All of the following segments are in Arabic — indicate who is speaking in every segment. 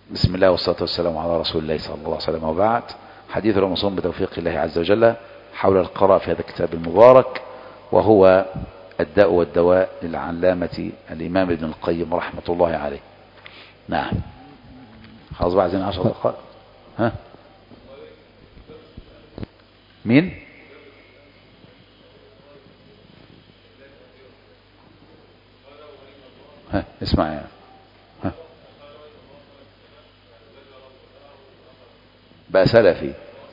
Speaker 1: بسم الله والصلاة والسلام على رسول الله صلى الله عليه وسلم، وبعد. حديث رمضان بتوفيق الله عز وجل حول القراءة في هذا الكتاب المبارك، وهو الداء والدواء للعلامة الإمام ابن القيم رحمة الله عليه. نعم، خلاص بقى عايزين 10 دقائق. ها، مين؟ ها، اسمع يعني. ها، بقى سلفي.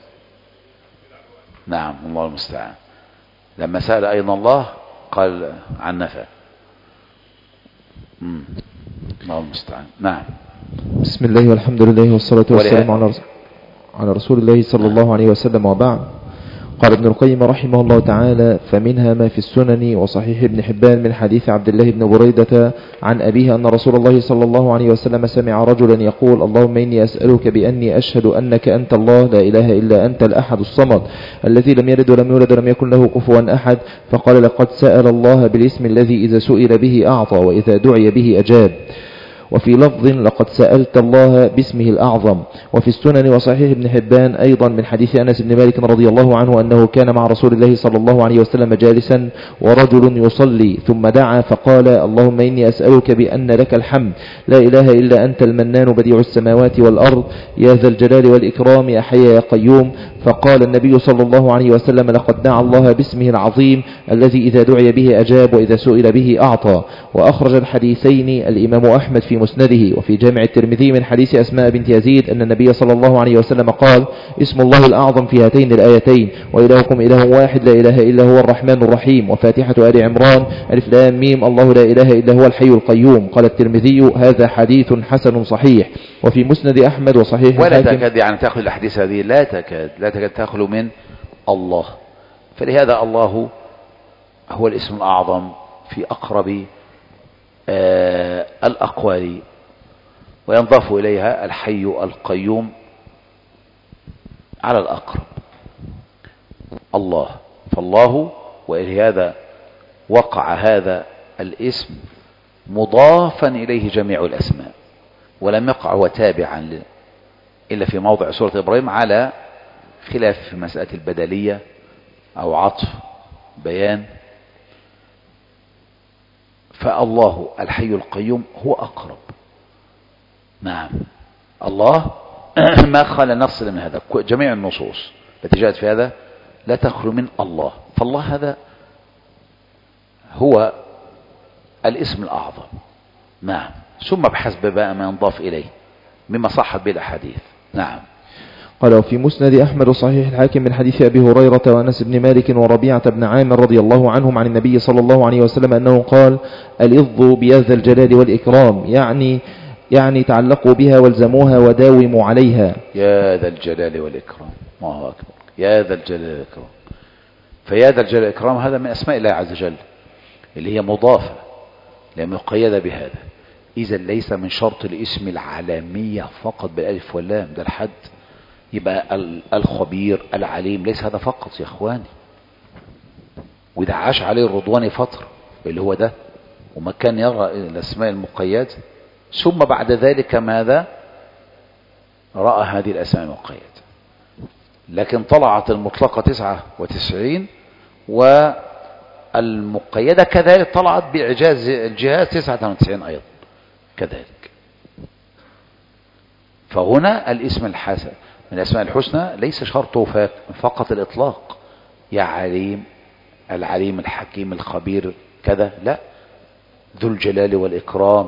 Speaker 1: نعم، الله المستعان. لما سأل أين الله قال عن نفع. الله المستعان. نعم.
Speaker 2: بسم الله والحمد لله والصلاة والسلام على رسول الله صلى الله عليه وسلم، وبعد. قال ابن القيم رحمه الله تعالى: فمنها ما في السنن وصحيح ابن حبان من حديث عبد الله بن بريدة عن أبيه أن رسول الله صلى الله عليه وسلم سمع رجلا يقول: اللهم إني أسألك بأني أشهد أنك أنت الله لا إله إلا أنت الأحد الصمد الذي لم يلد ولم يولد ولم يكن له كفوا أحد. فقال: لقد سأل الله بالاسم الذي إذا سئل به أعطى وإذا دعي به أجاب. وفي لفظ: لقد سألت الله باسمه الأعظم. وفي السنن وصحيح ابن حبان أيضا من حديث أنس بن مالك رضي الله عنه أنه كان مع رسول الله صلى الله عليه وسلم جالسا ورجل يصلي ثم دعا فقال: اللهم إني أسألك بأن لك الحمد لا إله إلا أنت المنان بديع السماوات والأرض يا ذا الجلال والإكرام يا حي يا قيوم. فقال النبي صلى الله عليه وسلم: لقد دعا الله باسمه العظيم الذي إذا دعي به أجاب وإذا سئل به أعطى. وأخرج الحديثين الإمام أحمد في مسنده. وفي جامع الترمذي من حديث أسماء بنت يزيد أن النبي صلى الله عليه وسلم قال: اسم الله الأعظم في هاتين الآيتين: وإلهكم إله واحد لا إله إلا هو الرحمن الرحيم. وفاتحة آل عمران: ألف لام ميم الله لا إله إلا هو الحي القيوم. قال الترمذي: هذا حديث حسن صحيح. وفي مسند أحمد وصحيح
Speaker 1: ولا تكاد يعني تأخذ الأحاديث هذه، لا تكاد تأخذ من الله. فلهذا الله هو الاسم الأعظم في أقرب الأقوال، وينضاف إليها الحي القيوم على الأقرب الله. فالله، ولهذا وقع هذا الاسم مضافا إليه جميع الأسماء، ولم يقع هو تابعا إلا في موضع سورة إبراهيم، على خلاف في مسألة البدلية أو عطف بيان. فالله الحي القيوم هو أقرب. نعم، الله ما خلى نص من هذا. جميع النصوص التي جاءت في هذا لا تخلو من الله. فالله هذا هو الاسم الأعظم. نعم، ثم بحسب بقى ما ينضاف إليه مما صحت به الأحاديث. نعم.
Speaker 2: قال: وفي مسند أحمد وصحيح الحاكم من حديث أبي هريرة وأنس بن مالك وربيعة بن عامر رضي الله عنهم عن النبي صلى الله عليه وسلم أنه قال: الإض بيا ذا الجلال والإكرام، يعني تعلقوا بها والزموها وداوموا عليها.
Speaker 1: يا ذا الجلال والإكرام، الله أكبر. يا ذا الجلال والإكرام. فيا ذا الجلال والإكرام هذا من أسماء الله عز وجل اللي هي مضافة لم يقيد بهذا. إذا ليس من شرط الاسم العالمية فقط بالألف واللام، ده الحد يبقى الخبير العليم، ليس هذا فقط يا اخواني. وده عاش عليه الرضواني فترة اللي هو ده، وما كان يرى الاسماء المقيدة، ثم بعد ذلك ماذا؟ رأى هذه الاسماء المقيدة. لكن طلعت المطلقة 99 والمقيدة كذلك طلعت بإعجاز الجهاز 99 أيضا كذلك. فهنا الاسم الحسن من الأسماء الحسنى ليس شرطه فقط الإطلاق، يا عليم، العليم الحكيم الخبير كذا، لا، ذو الجلال والإكرام،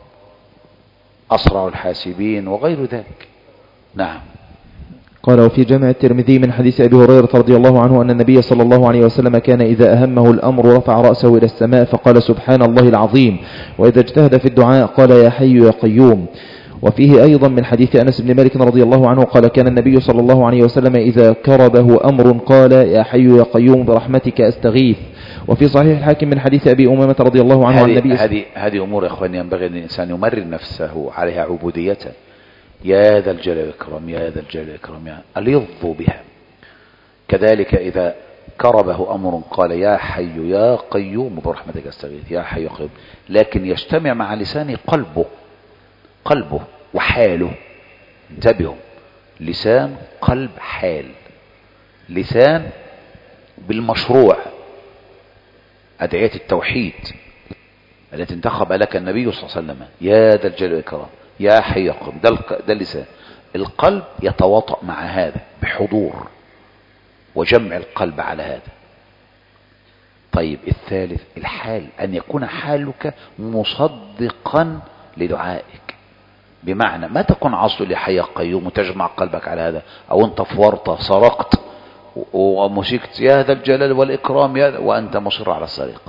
Speaker 1: أسرع الحاسبين وغير ذلك. نعم.
Speaker 2: قال: وفي جامع الترمذي من حديث أبي هريرة رضي الله عنه أن النبي صلى الله عليه وسلم كان إذا أهمه الأمر رفع رأسه إلى السماء فقال: سبحان الله العظيم. وإذا اجتهد في الدعاء قال: يا حي يا قيوم. وفيه أيضا من حديث أنس بن مالك رضي الله عنه قال: كان النبي صلى الله عليه وسلم إذا كربه أمر قال: يا حي يا قيوم برحمتك أستغيث. وفي صحيح الحاكم من حديث أبي أمامة رضي الله عنه عن النبي
Speaker 1: هذه أمور يا أخواني ينبغي أن الإنسان يمرن نفسه عليها عبودية. يا ذا الجلال والإكرام، يا ذا الجلال والإكرام، يا اليظ بها. كذلك إذا كربه أمر قال: يا حي يا قيوم برحمتك أستغيث، يا حي يا قيوم. لكن يجتمع مع لسانه قلبه وحاله، انتبهوا، لسان قلب حال. لسان بالمشروع، أدعية التوحيد التي انتخب لك النبي صلى الله عليه وسلم، يا ذا الجلال والإكرام، يا حي يا قيوم، ده اللسان. القلب يتواطأ مع هذا بحضور وجمع القلب على هذا. طيب الثالث الحال، أن يكون حالك مصدقا لدعائك، بمعنى ما تكون عصر لحي قيوم وتجمع قلبك على هذا، أو أنت في ورطة سرقت ومسكت يا ذا الجلال والإكرام يا وأنت مصر على السرقة،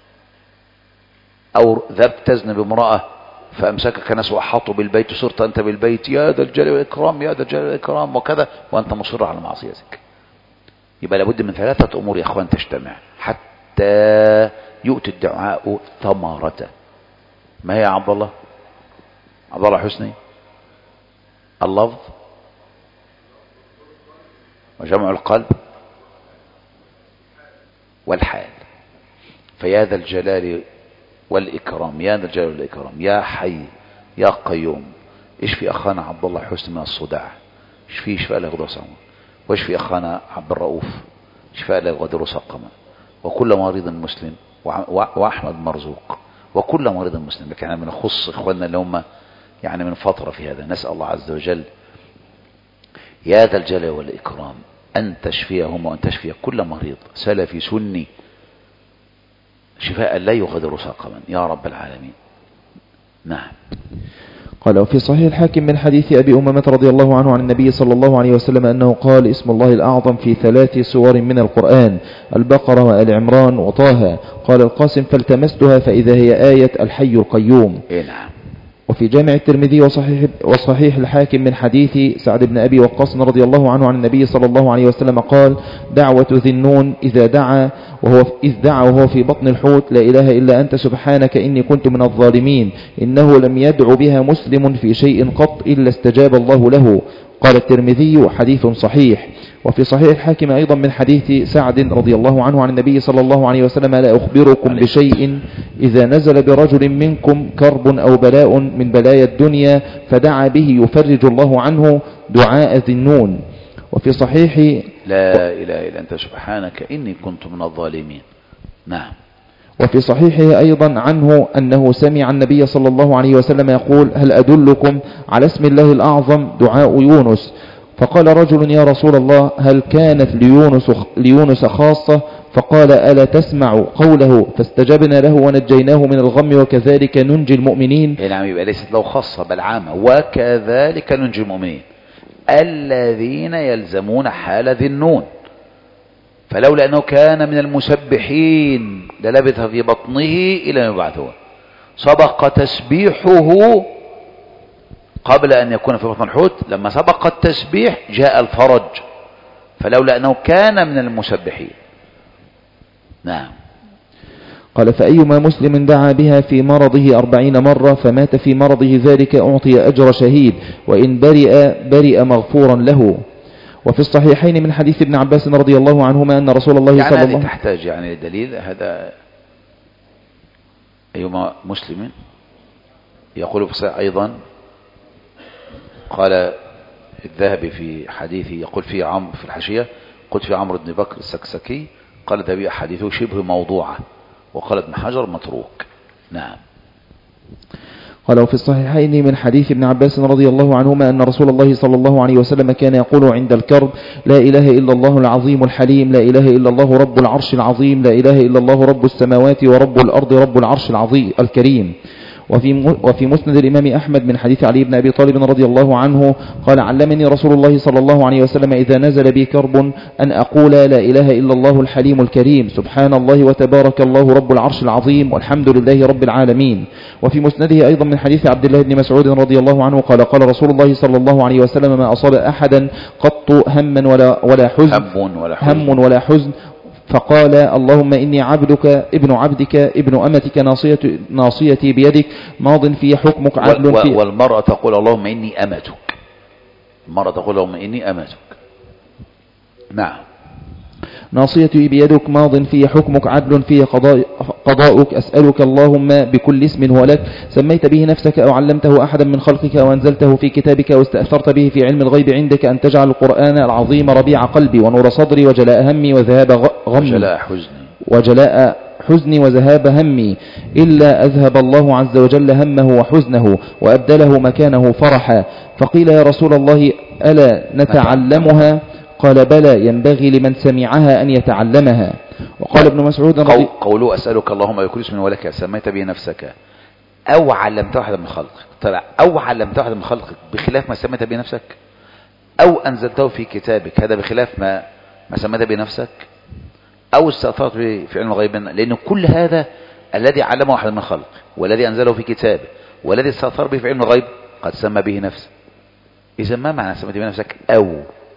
Speaker 1: أو ذهبت تزنب امرأة فأمسكك ناس وأحاطوا بالبيت وصرت أنت بالبيت يا ذا الجلال والإكرام يا ذا الجلال والإكرام وكذا وأنت مصر على معصيتك. يبقى لابد من ثلاثة أمور يا أخوان تجتمع حتى يؤتي الدعاء ثمرته. ما هي يا عبد الله؟ عبد الله حسني؟ اللفظ وجمع القلب والحال. فيا ذا الجلال والإكرام، يا ذا الجلال والإكرام، يا حي يا قيوم. اشفي أخانا عبد الله حسني من الصداع، اشفي شفاء لا يغادر سقما، واشفي أخانا عبد الرؤوف شفاء لا يغادر سقما، وكل مريض مسلم، وأحمد مرزوق، وكل مريض مسلم. لكن احنا بنخص إخواننا اللي هم يعني من فترة في هذا. نسأل الله عز وجل يا ذا الجلال والإكرام أن تشفيهم وأن تشفي كل مريض سلفي سني شفاء لا يغادر سقما يا رب العالمين. نعم.
Speaker 2: قال وفي صحيح الحاكم من حديث أبي أمامة رضي الله عنه عن النبي صلى الله عليه وسلم أنه قال اسم الله الأعظم في 3 سور من القرآن، البقرة وآل عمران وطه. قال القاسم فالتمستها فإذا هي آية الحي القيوم.
Speaker 1: نعم.
Speaker 2: وفي جامع الترمذي وصحيح الحاكم من حديث سعد بن أبي وقاص رضي الله عنه عن النبي صلى الله عليه وسلم قال دعوة ذي النون إذ دعا وهو في بطن الحوت لا إله إلا أنت سبحانك إني كنت من الظالمين، إنه لم يدع بها مسلم في شيء قط إلا استجاب الله له. قال الترمذي حديث صحيح. وفي صحيح الحاكم أيضا من حديث سعد رضي الله عنه عن النبي صلى الله عليه وسلم لا أخبركم بشيء إذا نزل برجل منكم كرب أو بلاء من بلايا الدنيا فدعا به يفرج الله عنه دعاء ذي النون. وفي صحيح
Speaker 1: لا إله إلا أنت سبحانك إني كنت من الظالمين. نعم.
Speaker 2: وفي صحيحه أيضا عنه أنه سمع النبي صلى الله عليه وسلم يقول هل أدلكم على اسم الله الأعظم دعاء يونس؟ فقال رجل يا رسول الله هل كانت ليونس خاصة؟ فقال ألا تسمع قوله فاستجبنا له ونجيناه من الغم وكذلك ننجي المؤمنين.
Speaker 1: نعم. يبقى ليست له خاصة بل عامة، وكذلك ننجي المؤمنين الذين يلزمون حال ذي النون. فلولا أنه كان من المسبحين للبث في بطنه إلى أن يبعثون. سبق تسبيحه قبل أن يكون في بطن الحوت، لما سبق التسبيح جاء الفرج، فلولا أنه كان من المسبحين. نعم.
Speaker 2: قال فأيما مسلم دعا بها في مرضه 40 مرة فمات في مرضه ذلك أعطي أجر شهيد، وإن برئ مغفورا له. وفي الصحيحين من حديث ابن عباس رضي الله عنهما أن رسول الله صلى الله عليه وسلم
Speaker 1: تحتاج يعني دليل هذا. أيما مسلم يقول أيضا قال الذهبي في حديثه يقول في عمرو في الحاشية قلت في عمرو بن بكر السكسكي قال الذهبي حديثه شبه موضوعة، وقال ابن حجر متروك. نعم.
Speaker 2: قال وفي الصحيحين من حديث ابن عباس رضي الله عنهما أن رسول الله صلى الله عليه وسلم كان يقول عند الكرب لا إله إلا الله العظيم الحليم، لا إله إلا الله رب العرش العظيم، لا إله إلا الله رب السماوات ورب الأرض رب العرش العظيم الكريم. وفي مسند الإمام أحمد من حديث علي بن أبي طالب رضي الله عنه قال علمني رسول الله صلى الله عليه وسلم إذا نزل بي كرب أن أقول لا إله إلا الله الحليم الكريم، سبحان الله وتبارك الله رب العرش العظيم والحمد لله رب العالمين. وفي مسنده أيضا من حديث عبد الله بن مسعود رضي الله عنه قال قال رسول الله صلى الله عليه وسلم ما أصاب أحدا قط هم ولا حزن فقال اللهم إني عبدك ابن عبدك ابن أمتك ناصيتي بيدك ماض في حكمك عدل في.
Speaker 1: والمرأة تقول اللهم إني أمتك. المرأة تقول اللهم إني أمتك. نعم.
Speaker 2: ناصيتي بيدك ماض في حكمك عدل في قضاؤك أسألك اللهم بكل اسم هو لك سميت به نفسك أو علمته أحدا من خلقك أو أنزلته في كتابك أو استأثرت به في علم الغيب عندك أن تجعل القرآن العظيم ربيع قلبي ونور صدري وجلاء همي وذهاب غمي وجلاء حزني وذهاب همي إلا أذهب الله عز وجل همه وحزنه وأبدله مكانه فرحا. فقيل يا رسول الله ألا نتعلمها؟ قال بلى ينبغي لمن سمعها أن يتعلمها. وقال ابن مسعود
Speaker 1: قوله أسألك اللهم بكل اسم ولك سميت به نفسك أو علمت واحدا من خلقك. طلع أو علمت واحدا من خلقك بخلاف ما سميت به نفسك، أو أنزلته في كتابك هذا بخلاف ما سميت به نفسك، أو استأثرت به في علم الغيب، لأن كل هذا الذي علمه واحد من خلقه والذي أنزله في كتابه والذي استأثر به في علم الغيب قد سمى به نفسه. إذا ما معنى سميت به نفسك؟ أو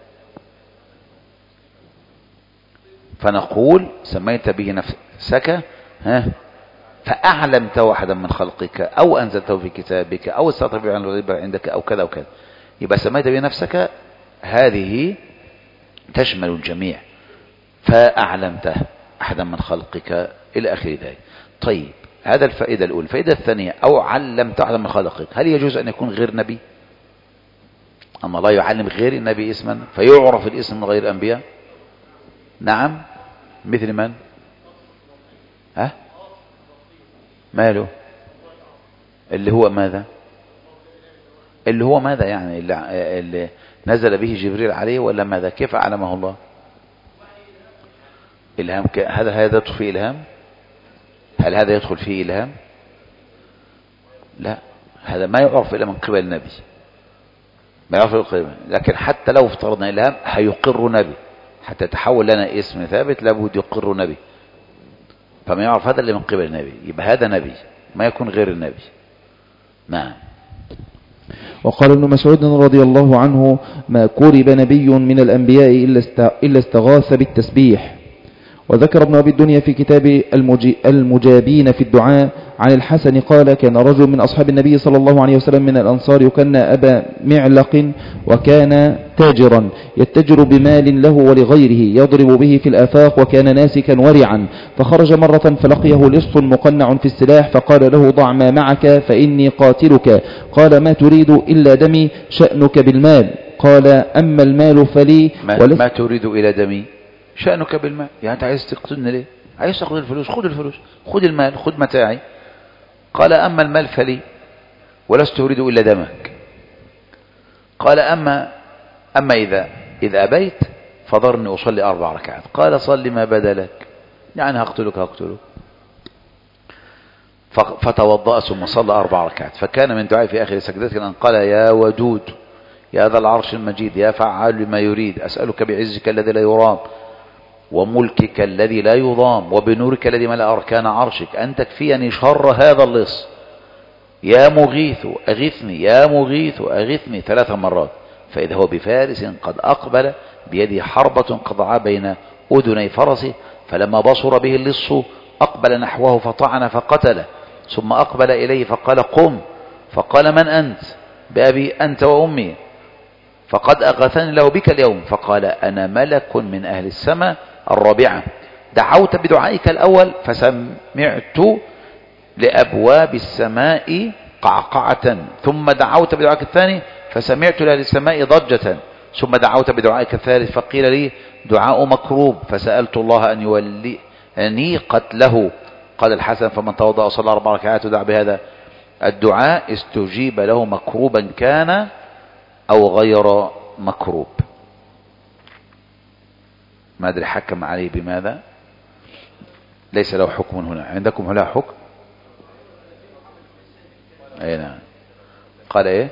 Speaker 1: فنقول سميت به نفسك فأعلمت واحدا من خلقك أو أنزلته في كتابك أو استأثر به علم الغيب عندك أو كذا وكذا. يبقى سميت به نفسك هذه تشمل الجميع، فأعلمته أحدا من خلقك إلى آخر ذلك. طيب هذا الفائدة الأولى. الفائدة الثانية أو علمت أحدا من خلقك، هل يجوز أن يكون غير نبي؟ أما الله يعلم غير النبي اسما فيعرف الاسم من غير الأنبياء؟ نعم. مثل من؟ ماله؟ اللي هو ماذا؟ اللي هو ماذا يعني؟ اللي نزل به جبريل عليه ولا ماذا؟ كيف أعلمه الله؟ إلهام. هذا يدخل فيه إلهام؟ هل هذا يدخل فيه إلهام؟ لا، هذا ما يعرف إلا من قبل النبي، ما يعرف القبل. لكن حتى لو افترضنا إلهام هيقر نبي، حتى يتحول لنا اسم ثابت لابد يقر نبي، فما يعرف هذا اللي من قبل النبي، يبقى هذا نبي ما يكون غير النبي. نعم.
Speaker 2: وقال ابن مسعود رضي الله عنه ما كرب نبي من الأنبياء إلا استغاث بالتسبيح. وذكر ابن أبي الدنيا في كتاب المجابين في الدعاء عن الحسن قال كان رجل من أصحاب النبي صلى الله عليه وسلم من الأنصار يكنى أبا معلق، وكان تاجرا يتجر بمال له ولغيره يضرب به في الآفاق، وكان ناسكا ورعا. فخرج مرة فلقيه لص مقنع في السلاح فقال له ضع ما معك فإني قاتلك. قال ما تريد إلا دمي، شأنك بالمال. قال أما المال فلي.
Speaker 1: ما تريد إلى دمي شأنك بالمال، يعني أنت عايز تقتلني ليه؟ عايز تأخذ الفلوس، خذ الفلوس، خذ المال، خذ متاعي. قال أما المال فلي ولست أريد إلا دمك. قال أما إذا أبيت فضرني أصلي 4 ركعات. قال صلي ما بدا لك، يعني هقتلك. فتوضأ ثم صلى 4 ركعات. فكان من دعائي في آخر سجدته أن قال يا ودود يا ذا العرش المجيد يا فعال لما يريد أسألك بعزك الذي لا يرام وملكك الذي لا يضام وبنورك الذي ملأ أركان عرشك أن تكفيني شر هذا اللص. يا مغيث أغثني، يا مغيث أغثني 3 مرات. فإذا هو بفارس قد أقبل بيده حربة قضعا بين أذني فرسه، فلما بصر به اللص أقبل نحوه فطعن فقتله، ثم أقبل إليه فقال قم. فقال من أنت؟ بأبي أنت وأمي، فقد أغثني الله بك اليوم. فقال أنا ملك من أهل السماء الرابعة، دعوت بدعائك الأول فسمعت لأبواب السماء قعقعة، ثم دعوت بدعائك الثاني فسمعت لأهل السماء ضجة، ثم دعوت بدعائك الثالث فقيل لي دعاء مكروب، فسألت الله أن يوليني قتله. قال الحسن فمن توضأ وصلى 4 ركعات ودعا بهذا الدعاء استجيب له مكروبا كان أو غير مكروب. ما أدري حكم عليه بماذا، ليس له حكم هنا. عندكم هنا حكم؟ أي نعم. قال إيه؟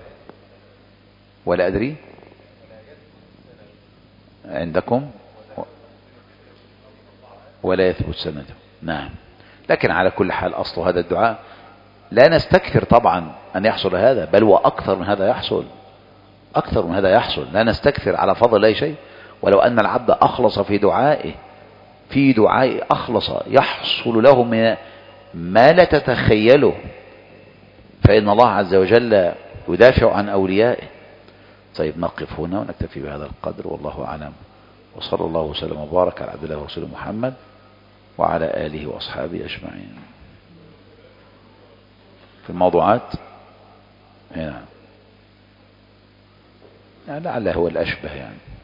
Speaker 1: ولا أدري عندكم ولا يثبت سنده. نعم. لكن على كل حال أصل هذا الدعاء لا نستكثر طبعا أن يحصل هذا، بل وأكثر من هذا يحصل، أكثر من هذا يحصل. لا نستكثر على فضل أي شيء. ولو أن العبد أخلص في دعائه أخلص يحصل له من ما لا تتخيله، فإن الله عز وجل يدافع عن أوليائه. طيب نقف هنا ونكتفي بهذا القدر، والله أعلم. وصلى الله وسلم وبارك على عبد الله ورسوله محمد وعلى آله وأصحابه أجمعين. في الموضوعات هنا يعني لعله هو الأشبه يعني.